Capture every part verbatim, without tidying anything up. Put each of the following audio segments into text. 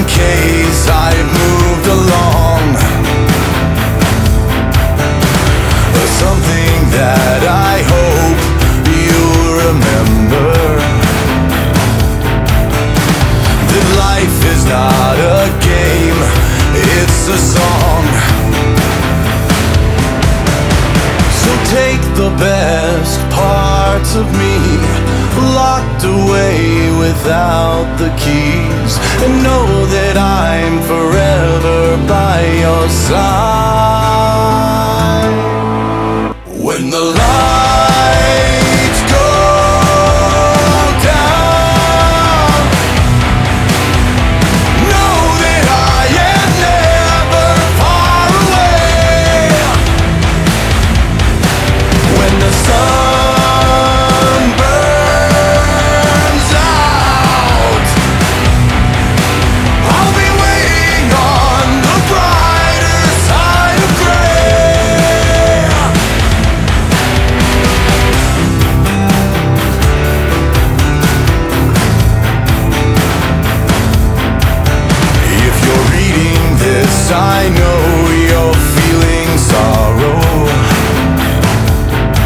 case I moved along. Something that I hope you'll remember, that life is not a game, it's a song. So take the best parts of me, locked away without the keys, and know that I'm forever by your side. When the lights go down, know that I am never far away. When the sun burns out, I'll be waiting on the brighter side of gray. If you're reading this, I know you're feeling sorrow.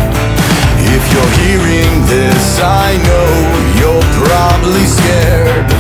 If you're hearing this, I know you're probably scared.